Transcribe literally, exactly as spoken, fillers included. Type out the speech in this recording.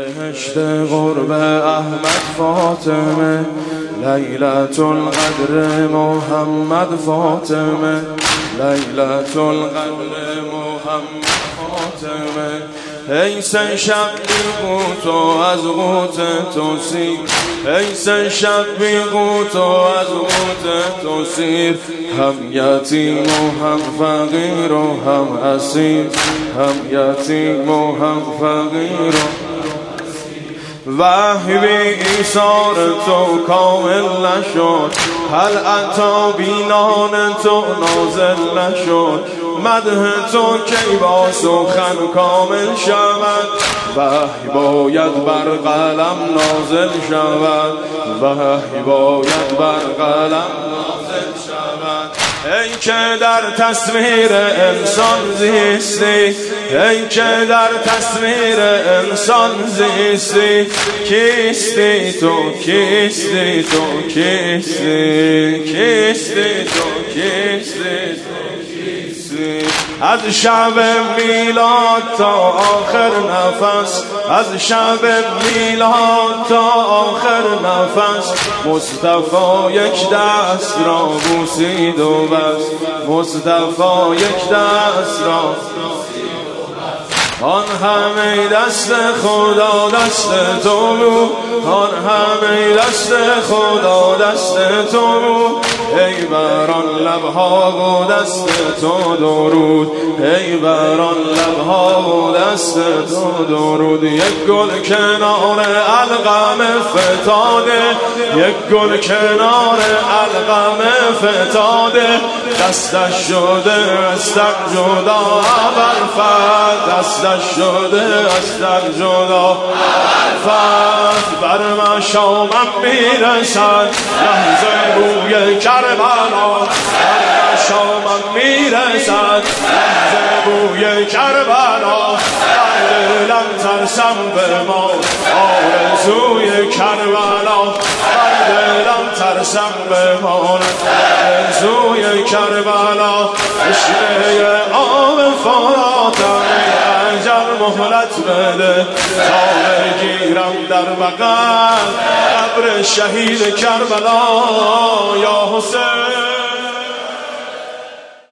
بهشت قرب احمد فاطمه، لیلة القدر محمد فاطمه، لیلة القدر محمد فاطمه. ای سه شب بی قوت و از قوت تو سیر، ای سه شب بی قوت و از قوت تو سیر، هم یتیم و هم فقیر و هم اسیر، هم یتیم و هم فقیر و وحی بی ایثار تو کامل نشد، هل عطا بی نان تو نازل نشد. مدح تو کی با سخن کامل شود، وحی باید بر قلم نازل شود، وحی باید بر قلم نازل شود. ای که در تصویر انسان زیستی، ای که در تصویر انسان زیستی، کیستی تو کیستی تو کیستی، کیستی تو کیستی تو از شب میلاد تا آخر نفس، از شب میلاد تا آخر نفس، مصطفی یک دست را بوسید و بس، مصطفی یک دست را آن همه دست خدا دست تو بود، آن همه دست خدا دست تو بود. ای بر آن لبها و دست تو درود، ای بر آن لبها و دست تو درود. یک گل کنار القم فتاده، یک گل کنار القم فتاده، دستش شده از تک جدا ابوالفضل، دستش شده از تک جدا ابوالفضل. بر مشامم میرسد لحظه بوی کربلا، بر مشامم میرسد لحظه بوی کربلا. در دلم ترسم به ما آرزوی کربلا، در دلم ترسم به ما آرزوی کربلا. تشنه آب فراتم اجل مهلت بده، تا بگیرم در بغل قبر شهید کربلا. یا حسین